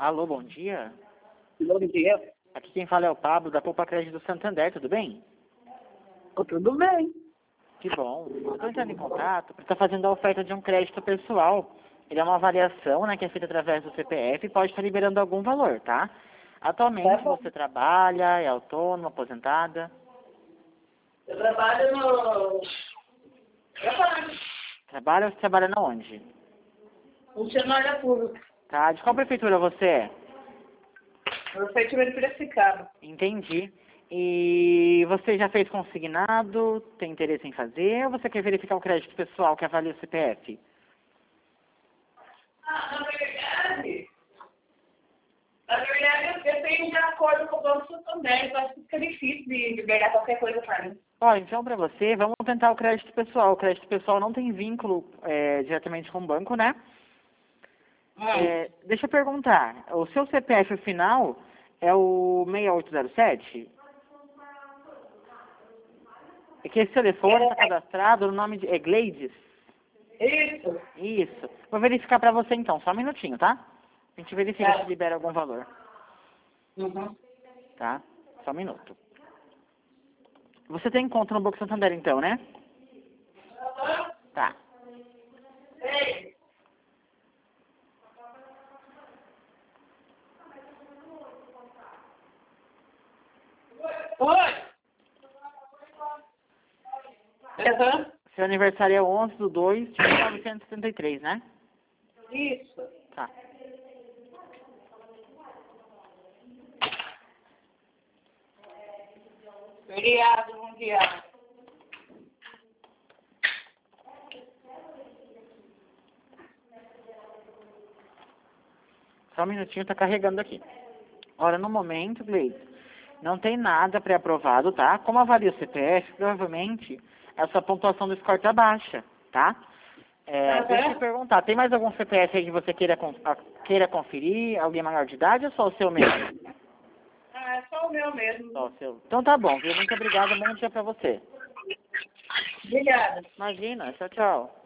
Alô, bom dia. Bom dia. Aqui quem fala é o Pablo, da Poupa Crédito do Santander, tudo bem? Tudo bem. Que bom. Eu estou entrando em contato para estar fazendo a oferta de um crédito pessoal. Ele é uma avaliação, né, que é feita através do CPF e pode estar liberando algum valor, tá? Atualmente Tá bom. você trabalha, é autônoma, aposentada? Eu trabalho no... Trabalha ou você trabalha na onde? Funcionária pública. Tá, de qual prefeitura você é? Prefeitura de Piracicaba. Entendi. E você já fez consignado? Tem interesse em fazer? Ou você quer verificar o crédito pessoal que avalia o CPF? Na verdade, eu tenho de acordo com o Banco Santander, então acho que fica difícil de liberar qualquer coisa para mim. Olha, então para você, vamos tentar o crédito pessoal. O crédito pessoal não tem vínculo diretamente com o banco, né? Deixa eu perguntar, o seu CPF final é o 6807? É que esse telefone está cadastrado no nome de... É Gleides? Isso. Isso. Vou verificar para você então, só um minutinho, tá? A gente verifica Tá. se libera algum valor, Uhum. tá? Só um minuto. Você tem conta no Banco Santander então, né? Tá. Ei. Oi. Uhum. Seu aniversário é 11/2/1973, né? Isso. Tá. Feriado mundial. Só um minutinho, tá carregando aqui. Ora, no momento, Gleides, não tem nada pré-aprovado, tá? Como avalia o CPF, provavelmente a sua pontuação do score tá baixa, tá? Deixa eu te perguntar, tem mais algum CPF aí que você queira conferir? Alguém maior de idade ou só o seu mesmo? Ah, é só o meu mesmo. Só o seu. Então tá bom, viu? Muito obrigado, bom dia pra você. Obrigada. Imagina, tchau, tchau.